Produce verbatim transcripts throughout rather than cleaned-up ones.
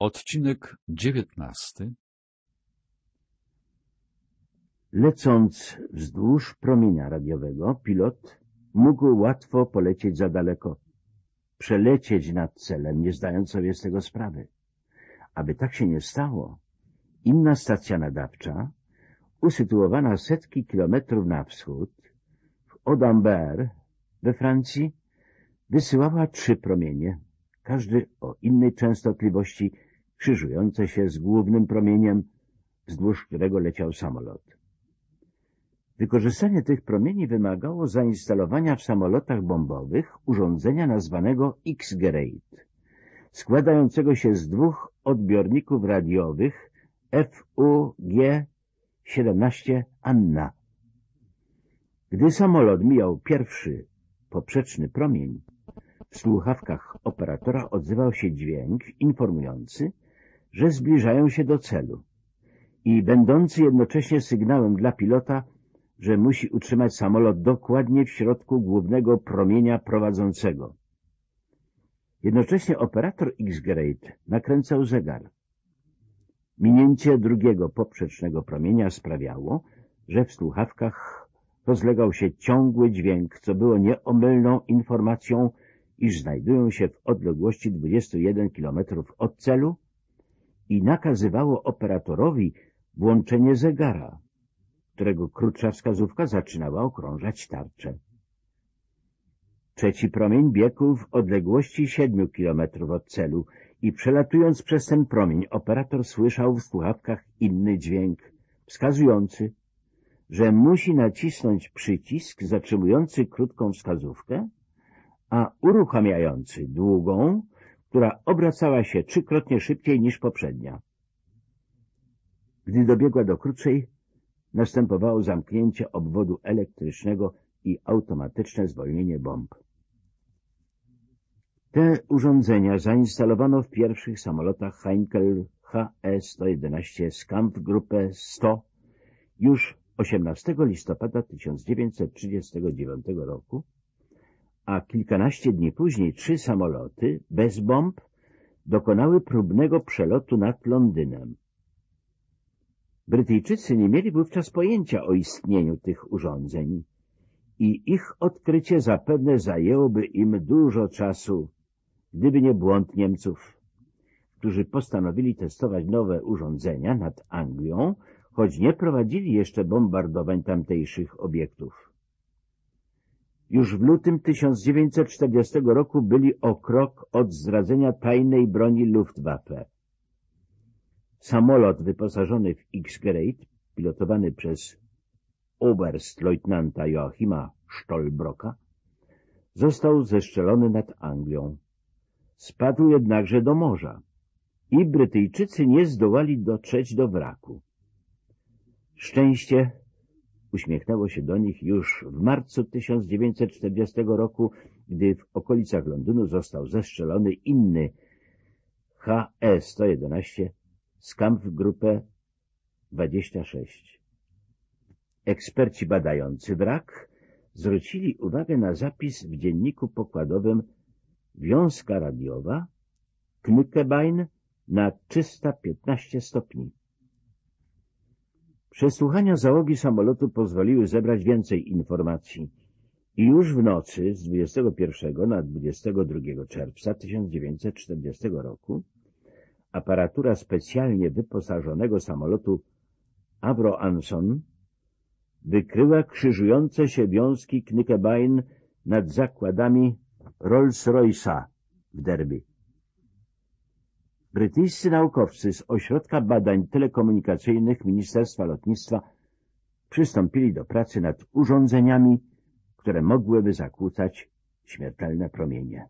Odcinek dziewiętnasty. Lecąc wzdłuż promienia radiowego, pilot mógł łatwo polecieć za daleko, przelecieć nad celem, nie zdając sobie z tego sprawy. Aby tak się nie stało, inna stacja nadawcza, usytuowana setki kilometrów na wschód, w Audambert we Francji, wysyłała trzy promienie, każdy o innej częstotliwości, krzyżujące się z głównym promieniem, wzdłuż którego leciał samolot. Wykorzystanie tych promieni wymagało zainstalowania w samolotach bombowych urządzenia nazwanego X-Gerate, składającego się z dwóch odbiorników radiowych F U G siedemnaście Anna. Gdy samolot mijał pierwszy poprzeczny promień, w słuchawkach operatora odzywał się dźwięk informujący, że zbliżają się do celu i będący jednocześnie sygnałem dla pilota, że musi utrzymać samolot dokładnie w środku głównego promienia prowadzącego. Jednocześnie operator X-Gerate nakręcał zegar. Minięcie drugiego poprzecznego promienia sprawiało, że w słuchawkach rozlegał się ciągły dźwięk, co było nieomylną informacją, iż znajdują się w odległości dwudziestu jeden kilometrów od celu i nakazywało operatorowi włączenie zegara, którego krótsza wskazówka zaczynała okrążać tarczę. Trzeci promień biegł w odległości siedmiu kilometrów od celu i przelatując przez ten promień operator słyszał w słuchawkach inny dźwięk, wskazujący, że musi nacisnąć przycisk zatrzymujący krótką wskazówkę, a uruchamiający długą, która obracała się trzykrotnie szybciej niż poprzednia. Gdy dobiegła do krótszej, następowało zamknięcie obwodu elektrycznego i automatyczne zwolnienie bomb. Te urządzenia zainstalowano w pierwszych samolotach Heinkel H E sto jedenaście z Kampfgruppe sto już osiemnastego listopada tysiąc dziewięćset trzydziestego dziewiątego roku, a kilkanaście dni później trzy samoloty bez bomb dokonały próbnego przelotu nad Londynem. Brytyjczycy nie mieli wówczas pojęcia o istnieniu tych urządzeń i ich odkrycie zapewne zajęłoby im dużo czasu, gdyby nie błąd Niemców, którzy postanowili testować nowe urządzenia nad Anglią, choć nie prowadzili jeszcze bombardowań tamtejszych obiektów. Już w lutym tysiąc dziewięćset czterdziestego roku byli o krok od zdradzenia tajnej broni Luftwaffe. Samolot wyposażony w X-Gerate, pilotowany przez Oberstleutnanta Joachima Stolbrocka, został zestrzelony nad Anglią. Spadł jednakże do morza i Brytyjczycy nie zdołali dotrzeć do wraku. Szczęście uśmiechnęło się do nich już w marcu tysiąc dziewięćset czterdziestego roku, gdy w okolicach Londynu został zestrzelony inny H E sto jedenaście z Kampfgruppe dwadzieścia sześć. Eksperci badający wrak zwrócili uwagę na zapis w dzienniku pokładowym wiązka radiowa Knykebein na trzysta piętnaście stopni. Przesłuchania załogi samolotu pozwoliły zebrać więcej informacji i już w nocy z dwudziestego pierwszego na dwudziestego drugiego czerwca tysiąc dziewięćset czterdziestego roku aparatura specjalnie wyposażonego samolotu Avro Anson wykryła krzyżujące się wiązki Knykebein nad zakładami Rolls-Royce'a w Derby. Brytyjscy naukowcy z Ośrodka Badań Telekomunikacyjnych Ministerstwa Lotnictwa przystąpili do pracy nad urządzeniami, które mogłyby zakłócać śmiertelne promienie.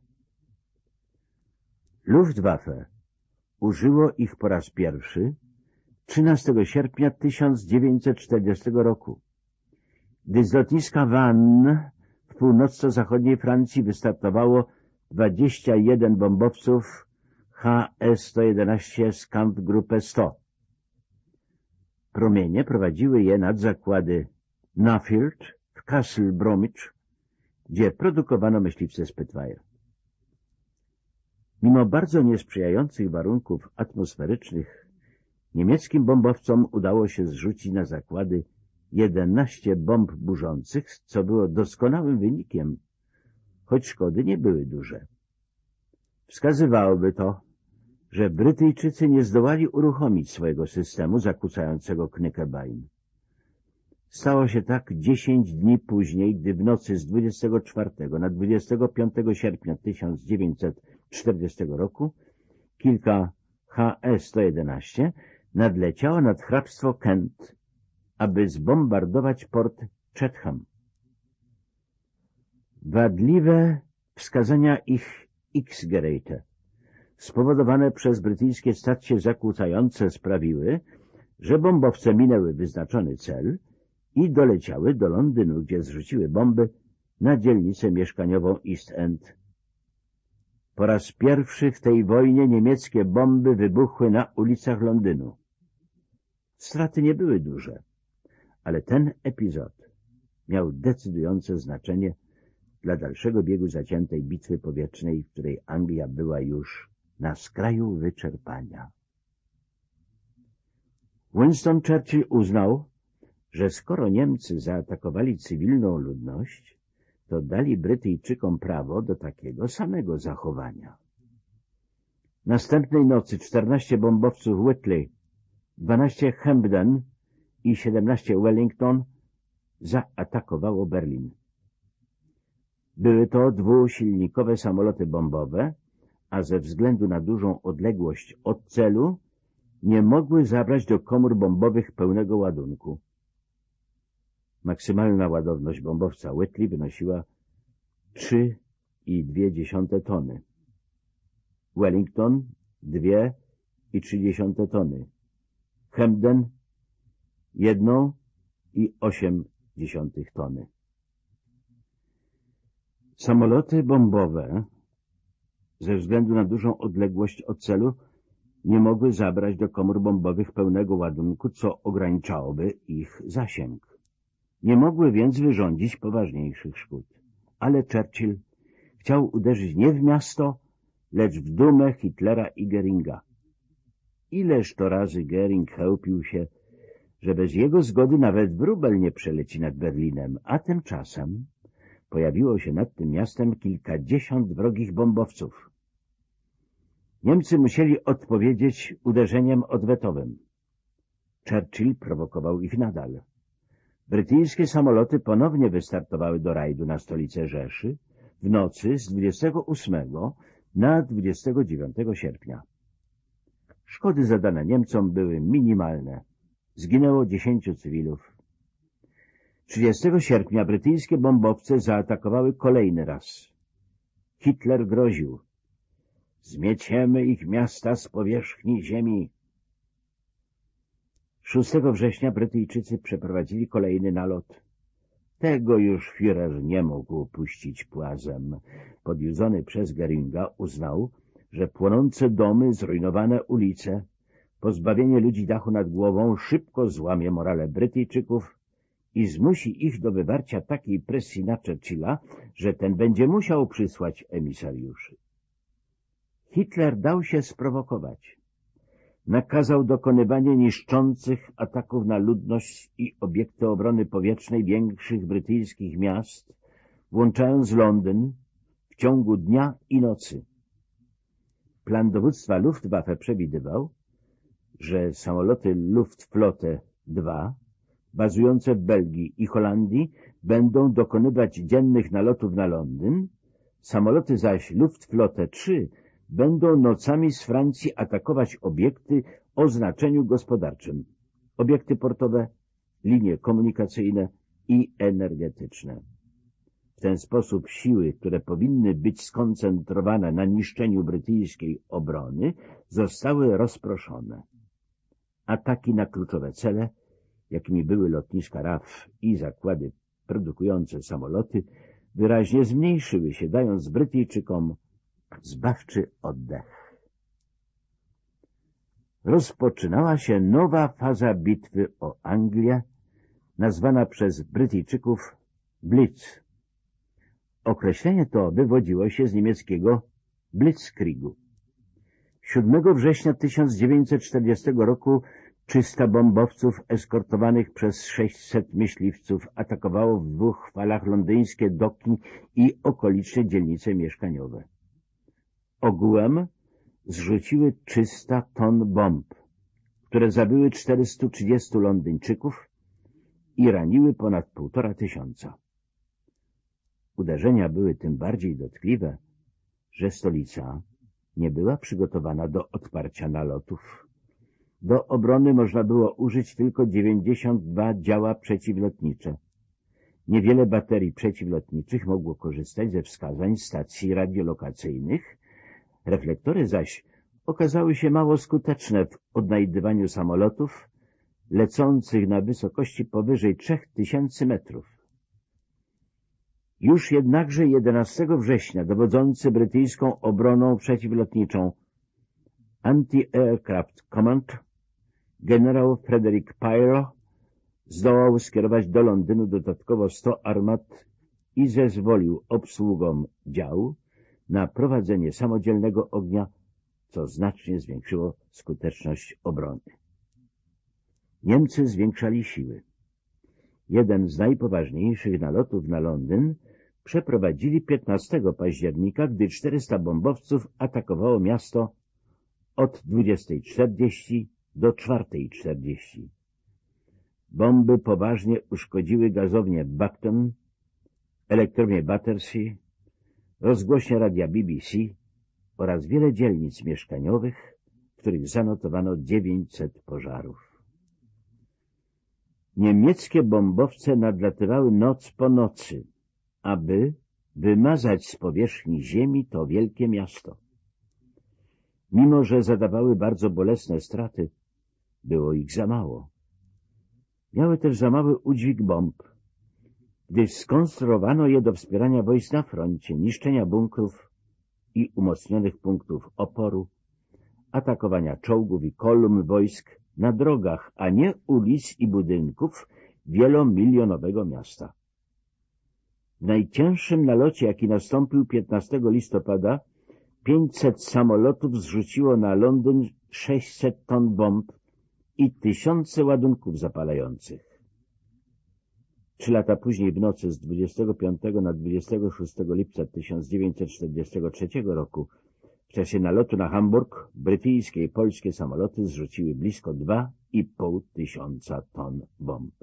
Luftwaffe użyło ich po raz pierwszy trzynastego sierpnia tysiąc dziewięćset czterdziestego roku, gdy z lotniska Vannes w północno-zachodniej Francji wystartowało dwadzieścia jeden bombowców H E sto jedenaście z Kampfgruppe sto. Promienie prowadziły je nad zakłady Nuffield w Castle Bromwich, gdzie produkowano myśliwce Spitfire. Mimo bardzo niesprzyjających warunków atmosferycznych niemieckim bombowcom udało się zrzucić na zakłady jedenaście bomb burzących, co było doskonałym wynikiem, choć szkody nie były duże. Wskazywałoby to, że Brytyjczycy nie zdołali uruchomić swojego systemu zakłócającego Knyckebein. Stało się tak dziesięć dni później, gdy w nocy z dwudziestego czwartego na dwudziestego piątego sierpnia tysiąc dziewięćset czterdziestego roku kilka H E sto jedenaście nadleciało nad hrabstwo Kent, aby zbombardować port Chatham. Wadliwe wskazania ich X-Gerate, spowodowane przez brytyjskie stacje zakłócające, sprawiły, że bombowce minęły wyznaczony cel i doleciały do Londynu, gdzie zrzuciły bomby na dzielnicę mieszkaniową East End. Po raz pierwszy w tej wojnie niemieckie bomby wybuchły na ulicach Londynu. Straty nie były duże, ale ten epizod miał decydujące znaczenie dla dalszego biegu zaciętej bitwy powietrznej, w której Anglia była już na skraju wyczerpania. Winston Churchill uznał, że skoro Niemcy zaatakowali cywilną ludność, to dali Brytyjczykom prawo do takiego samego zachowania. Następnej nocy czternaście bombowców Whitley, dwanaście Hampden i siedemnaście Wellington zaatakowało Berlin. Były to dwusilnikowe samoloty bombowe, a ze względu na dużą odległość od celu nie mogły zabrać do komór bombowych pełnego ładunku. Maksymalna ładowność bombowca Whitley wynosiła trzy i dwie dziesiąte tony. Wellington dwie i trzy dziesiąte tony. Hampden jedną i osiem dziesiątych tony. Samoloty bombowe ze względu na dużą odległość od celu nie mogły zabrać do komór bombowych pełnego ładunku, co ograniczałoby ich zasięg. Nie mogły więc wyrządzić poważniejszych szkód. Ale Churchill chciał uderzyć nie w miasto, lecz w dumę Hitlera i Goeringa. Ileż to razy Goering chełpił się, że bez jego zgody nawet wróbel nie przeleci nad Berlinem, a tymczasem pojawiło się nad tym miastem kilkadziesiąt wrogich bombowców. Niemcy musieli odpowiedzieć uderzeniem odwetowym. Churchill prowokował ich nadal. Brytyjskie samoloty ponownie wystartowały do rajdu na stolicę Rzeszy w nocy z dwudziestego ósmego na dwudziestego dziewiątego sierpnia. Szkody zadane Niemcom były minimalne. Zginęło dziesięciu cywilów. trzydziestego sierpnia brytyjskie bombowce zaatakowały kolejny raz. Hitler groził: zmieciemy ich miasta z powierzchni ziemi. szóstego września Brytyjczycy przeprowadzili kolejny nalot. Tego już Führer nie mógł puścić płazem. Podjudzony przez Goeringa uznał, że płonące domy, zrujnowane ulice, pozbawienie ludzi dachu nad głową szybko złamie morale Brytyjczyków i zmusi ich do wywarcia takiej presji na Churchilla, że ten będzie musiał przysłać emisariuszy. Hitler dał się sprowokować. Nakazał dokonywanie niszczących ataków na ludność i obiekty obrony powietrznej większych brytyjskich miast, włączając Londyn, w ciągu dnia i nocy. Plan dowództwa Luftwaffe przewidywał, że samoloty Luftflotte dwa, bazujące w Belgii i Holandii, będą dokonywać dziennych nalotów na Londyn, samoloty zaś Luftflotte trzy będą nocami z Francji atakować obiekty o znaczeniu gospodarczym, obiekty portowe, linie komunikacyjne i energetyczne. W ten sposób siły, które powinny być skoncentrowane na niszczeniu brytyjskiej obrony, zostały rozproszone. Ataki na kluczowe cele, jakimi były lotniska R A F i zakłady produkujące samoloty, wyraźnie zmniejszyły się, dając Brytyjczykom zbawczy oddech. Rozpoczynała się nowa faza bitwy o Anglię, nazwana przez Brytyjczyków Blitz. Określenie to wywodziło się z niemieckiego Blitzkriegu, siódmego września tysiąc dziewięćset czterdziestego roku trzysta bombowców eskortowanych przez sześćset myśliwców atakowało w dwóch falach londyńskie doki i okoliczne dzielnice mieszkaniowe. Ogółem zrzuciły trzysta ton bomb, które zabiły czterystu trzydziestu Londyńczyków i raniły ponad półtora tysiąca. Uderzenia były tym bardziej dotkliwe, że stolica nie była przygotowana do odparcia nalotów. Do obrony można było użyć tylko dziewięćdziesiąt dwa działa przeciwlotnicze. Niewiele baterii przeciwlotniczych mogło korzystać ze wskazań stacji radiolokacyjnych, reflektory zaś okazały się mało skuteczne w odnajdywaniu samolotów lecących na wysokości powyżej trzech tysięcy metrów. Już jednakże jedenastego września dowodzący brytyjską obroną przeciwlotniczą Anti-Aircraft Command generał Frederick Pyro zdołał skierować do Londynu dodatkowo sto armat i zezwolił obsługom dział na prowadzenie samodzielnego ognia, co znacznie zwiększyło skuteczność obrony. Niemcy zwiększali siły. Jeden z najpoważniejszych nalotów na Londyn przeprowadzili piętnastego października, gdy czterysta bombowców atakowało miasto od dwudziestej czterdzieści do czwartej czterdzieści. Bomby poważnie uszkodziły gazownię Buckton, elektrownię Battersea, rozgłośnie radia B B C oraz wiele dzielnic mieszkaniowych, w których zanotowano dziewięćset pożarów. Niemieckie bombowce nadlatywały noc po nocy, aby wymazać z powierzchni ziemi to wielkie miasto. Mimo że zadawały bardzo bolesne straty, było ich za mało. Miały też za mały udźwig bomb, gdyż skonstruowano je do wspierania wojsk na froncie, niszczenia bunkrów i umocnionych punktów oporu, atakowania czołgów i kolumn wojsk na drogach, a nie ulic i budynków wielomilionowego miasta. W najcięższym nalocie, jaki nastąpił piętnastego listopada, pięćset samolotów zrzuciło na Londyn sześćset ton bomb i tysiące ładunków zapalających. Trzy lata później w nocy z dwudziestego piątego na dwudziestego szóstego lipca tysiąc dziewięćset czterdziestego trzeciego roku w czasie nalotu na Hamburg brytyjskie i polskie samoloty zrzuciły blisko dwa i pół tysiąca ton bomb.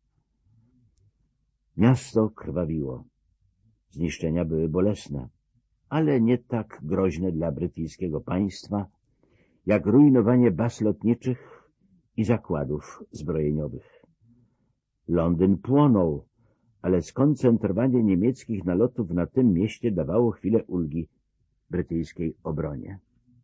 Miasto krwawiło. Zniszczenia były bolesne, ale nie tak groźne dla brytyjskiego państwa, jak rujnowanie baz lotniczych i zakładów zbrojeniowych. Londyn płonął, ale skoncentrowanie niemieckich nalotów na tym mieście dawało chwilę ulgi brytyjskiej obronie.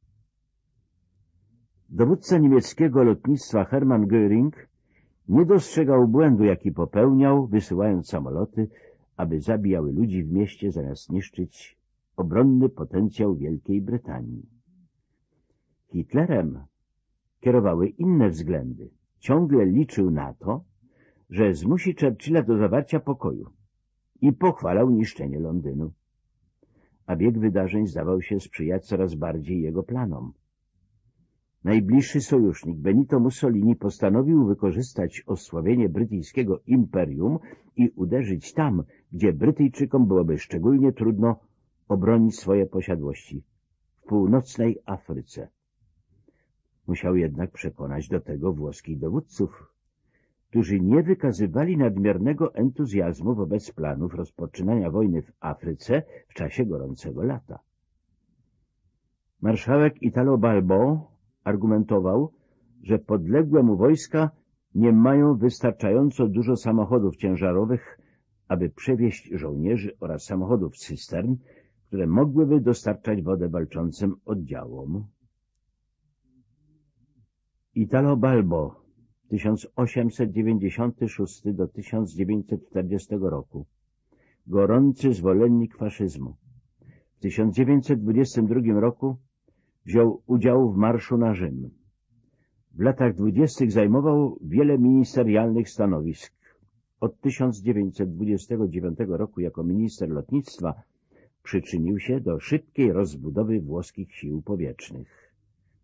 Dowódca niemieckiego lotnictwa Hermann Göring nie dostrzegał błędu, jaki popełniał, wysyłając samoloty, aby zabijały ludzi w mieście, zamiast niszczyć obronny potencjał Wielkiej Brytanii. Hitlerem kierowały inne względy. Ciągle liczył na to, że zmusi Churchilla do zawarcia pokoju i pochwalał niszczenie Londynu. A bieg wydarzeń zdawał się sprzyjać coraz bardziej jego planom. Najbliższy sojusznik Benito Mussolini postanowił wykorzystać osłabienie brytyjskiego imperium i uderzyć tam, gdzie Brytyjczykom byłoby szczególnie trudno obronić swoje posiadłości, w północnej Afryce. Musiał jednak przekonać do tego włoskich dowódców, którzy nie wykazywali nadmiernego entuzjazmu wobec planów rozpoczynania wojny w Afryce w czasie gorącego lata. Marszałek Italo Balbo argumentował, że podległe mu wojska nie mają wystarczająco dużo samochodów ciężarowych, aby przewieźć żołnierzy oraz samochodów cystern, które mogłyby dostarczać wodę walczącym oddziałom. Italo Balbo tysiąc osiemset dziewięćdziesiąty szósty do tysiąc dziewięćset czterdziestego roku. Gorący zwolennik faszyzmu. W tysiąc dziewięćset dwudziestym drugim roku wziął udział w marszu na Rzym. W latach dwudziestych zajmował wiele ministerialnych stanowisk. Od tysiąc dziewięćset dwudziestego dziewiątego roku jako minister lotnictwa przyczynił się do szybkiej rozbudowy włoskich sił powietrznych.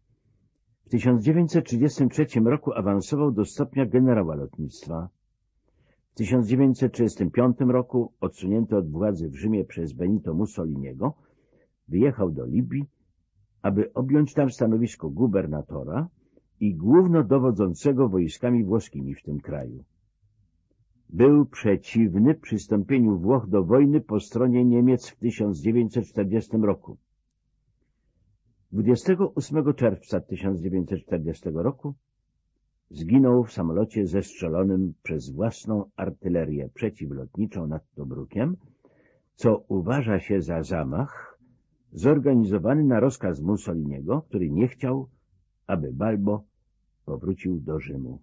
tysiąc dziewięćset trzydziestym trzecim roku awansował do stopnia generała lotnictwa. W tysiąc dziewięćset trzydziestym piątym roku, odsunięty od władzy w Rzymie przez Benito Mussoliniego, wyjechał do Libii, aby objąć tam stanowisko gubernatora i głównodowodzącego wojskami włoskimi w tym kraju. Był przeciwny przystąpieniu Włoch do wojny po stronie Niemiec w tysiąc dziewięćset czterdziestym roku. dwudziestego ósmego czerwca tysiąc dziewięćset czterdziestego roku zginął w samolocie zestrzelonym przez własną artylerię przeciwlotniczą nad Tobrukiem, co uważa się za zamach zorganizowany na rozkaz Mussoliniego, który nie chciał, aby Balbo powrócił do Rzymu.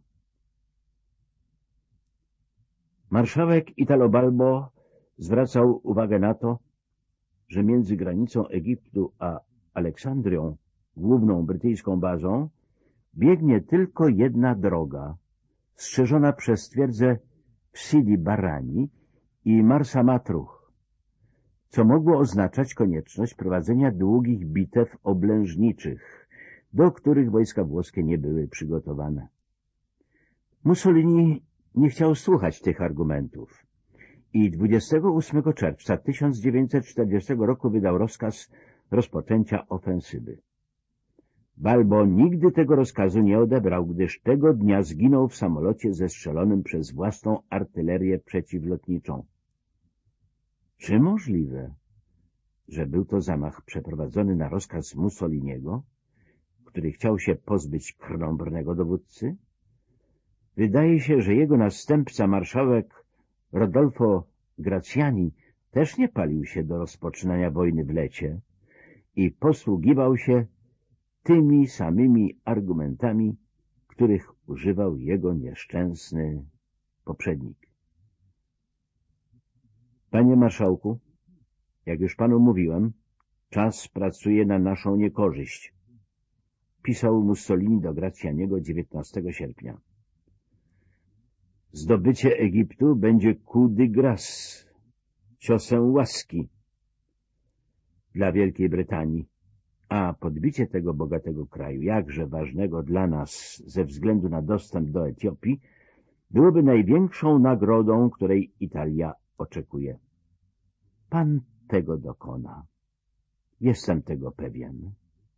Marszałek Italo Balbo zwracał uwagę na to, że między granicą Egiptu a Aleksandrią, główną brytyjską bazą, biegnie tylko jedna droga, strzeżona przez twierdzę Sidi Barrani i Marsa Matruh, co mogło oznaczać konieczność prowadzenia długich bitew oblężniczych, do których wojska włoskie nie były przygotowane. Mussolini nie chciał słuchać tych argumentów i dwudziestego ósmego czerwca tysiąc dziewięćset czterdziestego roku wydał rozkaz rozpoczęcia ofensywy. Balbo nigdy tego rozkazu nie odebrał, gdyż tego dnia zginął w samolocie zestrzelonym przez własną artylerię przeciwlotniczą. Czy możliwe, że był to zamach przeprowadzony na rozkaz Mussoliniego, który chciał się pozbyć krnąbrnego dowódcy? Wydaje się, że jego następca, marszałek Rodolfo Graziani, też nie palił się do rozpoczynania wojny w lecie i posługiwał się tymi samymi argumentami, których używał jego nieszczęsny poprzednik. Panie marszałku, jak już panu mówiłem, czas pracuje na naszą niekorzyść, pisał Mussolini do Grazianiego dziewiętnastego sierpnia. Zdobycie Egiptu będzie coup de grâce, ciosem łaski dla Wielkiej Brytanii, a podbicie tego bogatego kraju, jakże ważnego dla nas ze względu na dostęp do Etiopii, byłoby największą nagrodą, której Italia oczekuje. Pan tego dokona. Jestem tego pewien.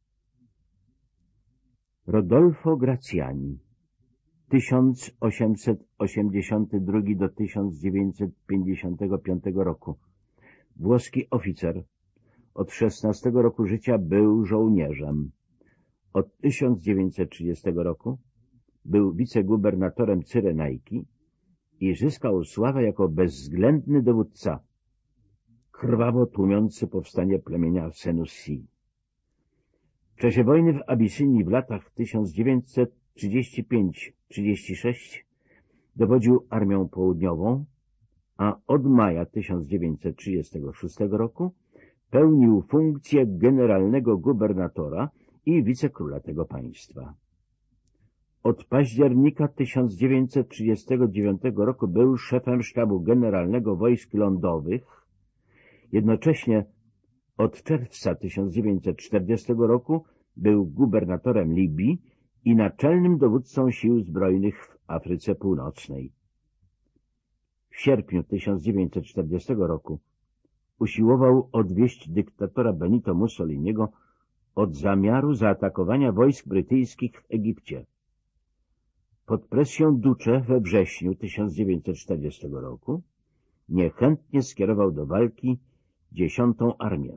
Rodolfo Graziani, tysiąc osiemset osiemdziesiąty drugi do tysiąc dziewięćset pięćdziesiątego piątego roku. Włoski oficer. Od szesnastego roku życia był żołnierzem. Od tysiąc dziewięćset trzydziestego roku był wicegubernatorem Cyrenajki i zyskał sławę jako bezwzględny dowódca, krwawo tłumiący powstanie plemienia Senussi. W czasie wojny w Abisynii w latach tysiąc dziewięćset trzydziesty piąty do trzydziestego szóstego dowodził Armią Południową, a od maja tysiąc dziewięćset trzydziestego szóstego roku pełnił funkcję generalnego gubernatora i wicekróla tego państwa. Od października tysiąc dziewięćset trzydziestego dziewiątego roku był szefem sztabu generalnego wojsk lądowych. Jednocześnie od czerwca tysiąc dziewięćset czterdziestego roku był gubernatorem Libii i naczelnym dowódcą sił zbrojnych w Afryce Północnej. W sierpniu tysiąc dziewięćset czterdziestego roku usiłował odwieść dyktatora Benito Mussoliniego od zamiaru zaatakowania wojsk brytyjskich w Egipcie. Pod presją Duce we wrześniu tysiąc dziewięćset czterdziestego roku niechętnie skierował do walki dziesiątą Armię.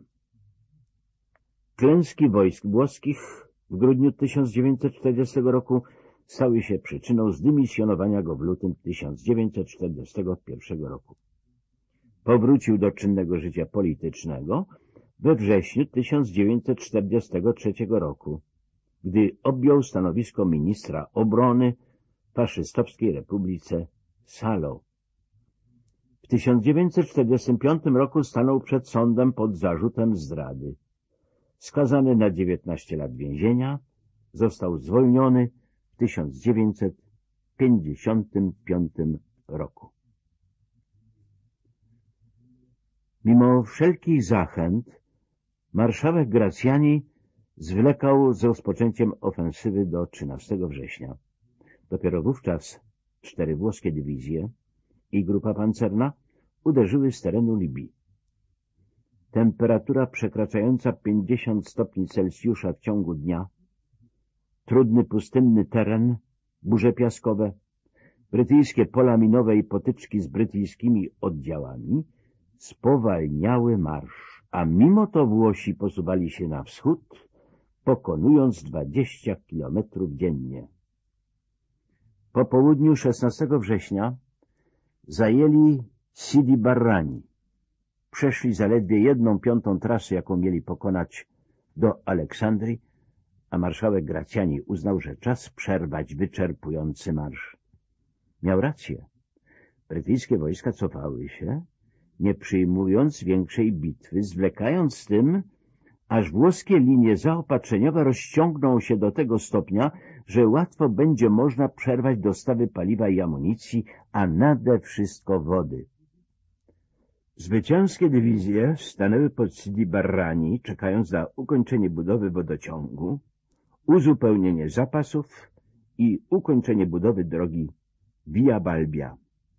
Klęski wojsk włoskich w grudniu tysiąc dziewięćset czterdziestego roku stały się przyczyną zdymisjonowania go w lutym tysiąc dziewięćset czterdziestego pierwszego roku. Powrócił do czynnego życia politycznego we wrześniu tysiąc dziewięćset czterdziestego trzeciego roku, gdy objął stanowisko ministra obrony w faszystowskiej republice Salo. W tysiąc dziewięćset czterdziestym piątym roku stanął przed sądem pod zarzutem zdrady. Skazany na dziewiętnaście lat więzienia, został zwolniony w tysiąc dziewięćset pięćdziesiątym piątym roku. Mimo wszelkich zachęt marszałek Graziani zwlekał z rozpoczęciem ofensywy do trzynastego września. Dopiero wówczas cztery włoskie dywizje i grupa pancerna uderzyły z terenu Libii. Temperatura przekraczająca pięćdziesiąt stopni Celsjusza w ciągu dnia, trudny pustynny teren, burze piaskowe, brytyjskie pola minowe i potyczki z brytyjskimi oddziałami spowalniały marsz, a mimo to Włosi posuwali się na wschód, pokonując dwadzieścia kilometrów dziennie. Po południu szesnastego września zajęli Sidi Barrani. Przeszli zaledwie jedną piątą trasy, jaką mieli pokonać do Aleksandrii, a marszałek Gracjani uznał, że czas przerwać wyczerpujący marsz. Miał rację. Brytyjskie wojska cofały się, nie przyjmując większej bitwy, zwlekając z tym, aż włoskie linie zaopatrzeniowe rozciągną się do tego stopnia, że łatwo będzie można przerwać dostawy paliwa i amunicji, a nade wszystko wody. Zwycięskie dywizje stanęły pod Sidi Barrani, czekając na ukończenie budowy wodociągu, uzupełnienie zapasów i ukończenie budowy drogi Via Balbia.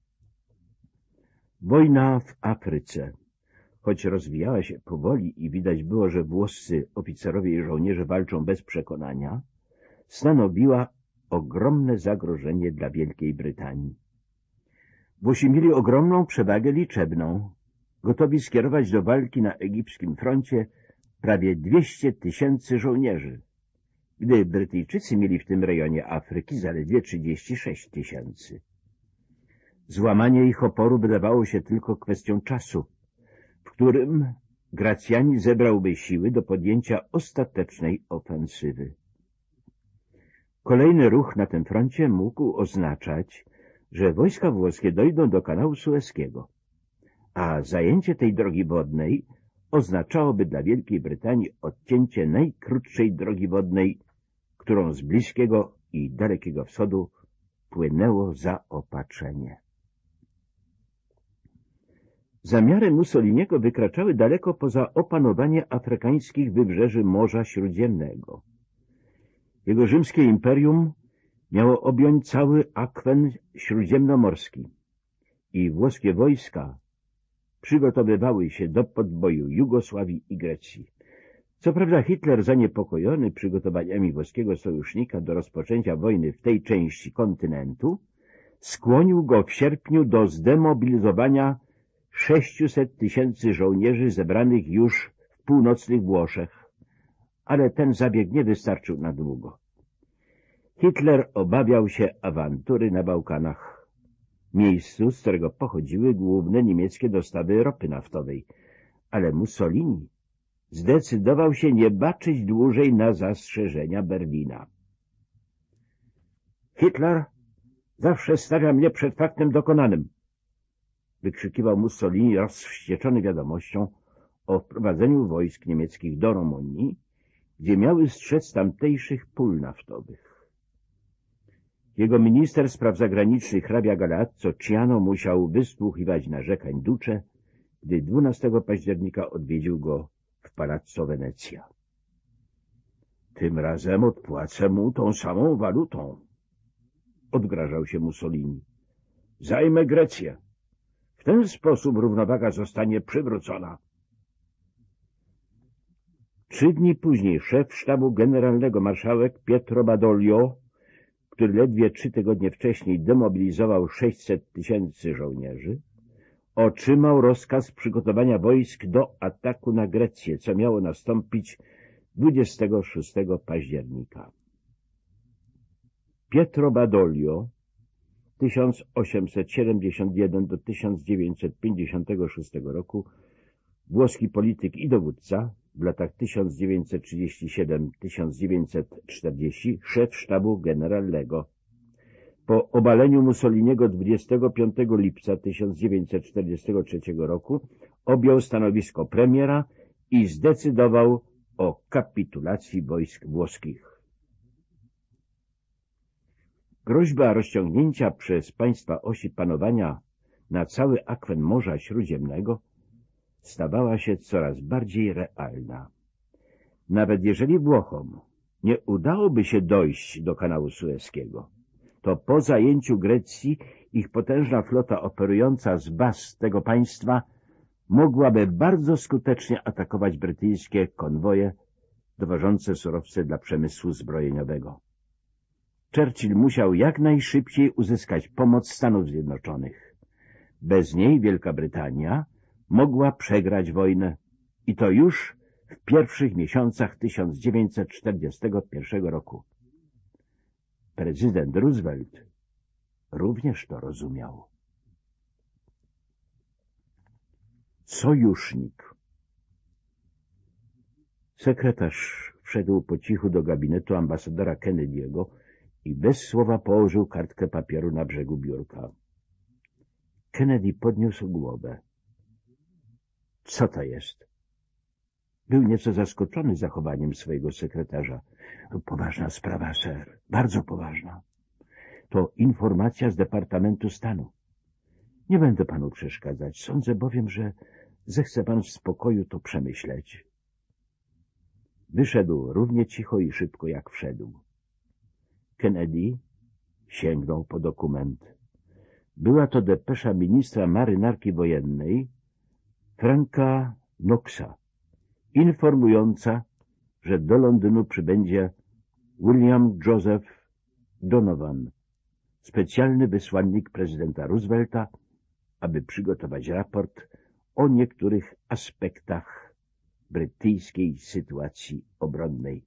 Wojna w Afryce, choć rozwijała się powoli i widać było, że włoscy oficerowie i żołnierze walczą bez przekonania, stanowiła ogromne zagrożenie dla Wielkiej Brytanii. Włosi mieli ogromną przewagę liczebną, gotowi skierować do walki na egipskim froncie prawie dwieście tysięcy żołnierzy, gdy Brytyjczycy mieli w tym rejonie Afryki zaledwie trzydzieści sześć tysięcy. Złamanie ich oporu wydawało się tylko kwestią czasu, w którym Gracjani zebrałby siły do podjęcia ostatecznej ofensywy. Kolejny ruch na tym froncie mógł oznaczać, że wojska włoskie dojdą do kanału Sueskiego, a zajęcie tej drogi wodnej oznaczałoby dla Wielkiej Brytanii odcięcie najkrótszej drogi wodnej, którą z Bliskiego i Dalekiego Wschodu płynęło zaopatrzenie. Zamiary Mussoliniego wykraczały daleko poza opanowanie afrykańskich wybrzeży Morza Śródziemnego. Jego rzymskie imperium miało objąć cały akwen śródziemnomorski i włoskie wojska przygotowywały się do podboju Jugosławii i Grecji. Co prawda Hitler, zaniepokojony przygotowaniami włoskiego sojusznika do rozpoczęcia wojny w tej części kontynentu, skłonił go w sierpniu do zdemobilizowania sześciuset tysięcy żołnierzy zebranych już w północnych Włoszech, ale ten zabieg nie wystarczył na długo. Hitler obawiał się awantury na Bałkanach, miejscu, z którego pochodziły główne niemieckie dostawy ropy naftowej, ale Mussolini zdecydował się nie baczyć dłużej na zastrzeżenia Berlina. Hitler zawsze stawia mnie przed faktem dokonanym, wykrzykiwał Mussolini rozwścieczony wiadomością o wprowadzeniu wojsk niemieckich do Rumunii, gdzie miały strzec tamtejszych pól naftowych. Jego minister spraw zagranicznych hrabia Galeazzo Ciano musiał wysłuchiwać narzekań Duce, gdy dwunastego października odwiedził go w Palazzo Venezia. Tym razem odpłacę mu tą samą walutą, odgrażał się Mussolini. Zajmę Grecję. W ten sposób równowaga zostanie przywrócona. Trzy dni później szef sztabu generalnego marszałek Pietro Badoglio, który ledwie trzy tygodnie wcześniej demobilizował sześćset tysięcy żołnierzy, otrzymał rozkaz przygotowania wojsk do ataku na Grecję, co miało nastąpić dwudziestego szóstego października. Pietro Badoglio tysiąc osiemset siedemdziesiąt jeden do tysiąc dziewięćset pięćdziesiątego szóstego roku, włoski polityk i dowódca, w latach tysiąc dziewięćset trzydziesty siódmy do tysiąc dziewięćset czterdziestego, szef sztabu generalnego. Po obaleniu Mussoliniego dwudziestego piątego lipca tysiąc dziewięćset czterdziestego trzeciego roku objął stanowisko premiera i zdecydował o kapitulacji wojsk włoskich. Groźba rozciągnięcia przez państwa osi panowania na cały akwen Morza Śródziemnego stawała się coraz bardziej realna. Nawet jeżeli Włochom nie udałoby się dojść do kanału Sueskiego, to po zajęciu Grecji ich potężna flota operująca z baz tego państwa mogłaby bardzo skutecznie atakować brytyjskie konwoje dowożące surowce dla przemysłu zbrojeniowego. Churchill musiał jak najszybciej uzyskać pomoc Stanów Zjednoczonych. Bez niej Wielka Brytania mogła przegrać wojnę i to już w pierwszych miesiącach tysiąc dziewięćset czterdziestego pierwszego roku. Prezydent Roosevelt również to rozumiał. Sojusznik. Sekretarz wszedł po cichu do gabinetu ambasadora Kennedy'ego i bez słowa położył kartkę papieru na brzegu biurka. Kennedy podniósł głowę. Co to jest? Był nieco zaskoczony zachowaniem swojego sekretarza. Poważna sprawa, sir. Bardzo poważna. To informacja z Departamentu Stanu. Nie będę panu przeszkadzać. Sądzę bowiem, że zechce pan w spokoju to przemyśleć. Wyszedł równie cicho i szybko, jak wszedł. Kennedy sięgnął po dokument. Była to depesza ministra marynarki wojennej Franka Knoxa, informująca, że do Londynu przybędzie William Joseph Donovan, specjalny wysłannik prezydenta Roosevelta, aby przygotować raport o niektórych aspektach brytyjskiej sytuacji obronnej.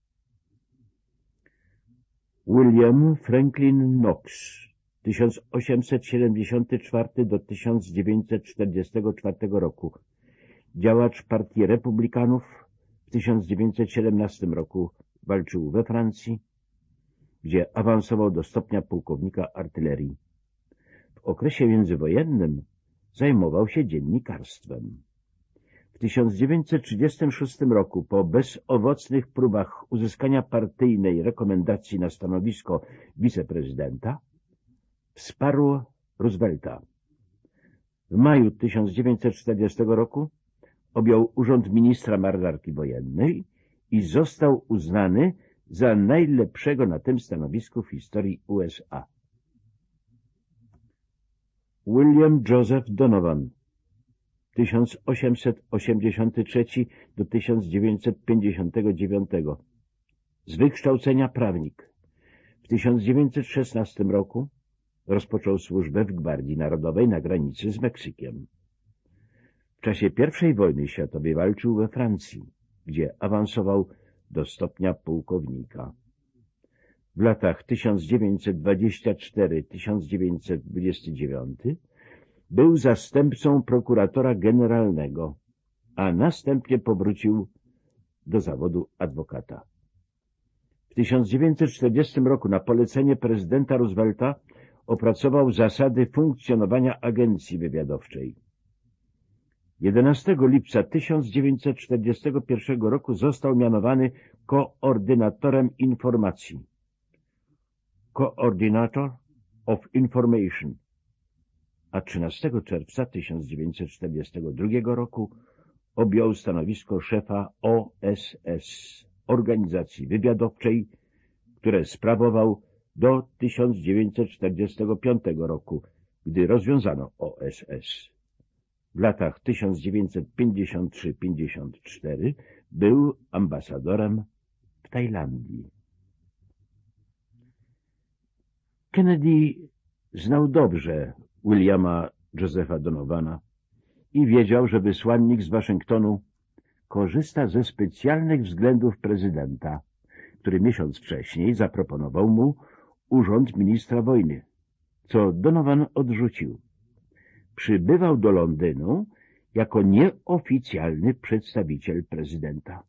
William Franklin Knox, tysiąc osiemset siedemdziesiąty czwarty do tysiąc dziewięćset czterdziestego czwartego roku, działacz Partii Republikanów, w tysiąc dziewięćset siedemnastym roku walczył we Francji, gdzie awansował do stopnia pułkownika artylerii. W okresie międzywojennym zajmował się dziennikarstwem. W tysiąc dziewięćset trzydziestym szóstym roku, po bezowocnych próbach uzyskania partyjnej rekomendacji na stanowisko wiceprezydenta, wsparł Roosevelta. W maju tysiąc dziewięćset czterdziestego roku objął urząd ministra marynarki wojennej i został uznany za najlepszego na tym stanowisku w historii U S A. William Joseph Donovan, tysiąc osiemset osiemdziesiąty trzeci do tysiąc dziewięćset pięćdziesiątego dziewiątego. Z wykształcenia prawnik. W tysiąc dziewięćset szesnastym roku rozpoczął służbę w Gwardii Narodowej na granicy z Meksykiem. W czasie pierwszej wojny światowej walczył we Francji, gdzie awansował do stopnia pułkownika. W latach tysiąc dziewięćset dwudziestym czwartym do tysiąc dziewięćset dwudziestego dziewiątego był zastępcą prokuratora generalnego, a następnie powrócił do zawodu adwokata. W tysiąc dziewięćset czterdziestym roku na polecenie prezydenta Roosevelta opracował zasady funkcjonowania agencji wywiadowczej. jedenastego lipca tysiąc dziewięćset czterdziestego pierwszego roku został mianowany koordynatorem informacji. Coordinator of Information, a trzynastego czerwca tysiąc dziewięćset czterdziestego drugiego roku objął stanowisko szefa O S S, organizacji wywiadowczej, które sprawował do tysiąc dziewięćset czterdziestego piątego roku, gdy rozwiązano O S S. W latach tysiąc dziewięćset pięćdziesiątym trzecim do pięćdziesiątego czwartego był ambasadorem w Tajlandii. Kennedy znał dobrze Williama Josepha Donovana i wiedział, że wysłannik z Waszyngtonu korzysta ze specjalnych względów prezydenta, który miesiąc wcześniej zaproponował mu urząd ministra wojny, co Donovan odrzucił. Przybywał do Londynu jako nieoficjalny przedstawiciel prezydenta.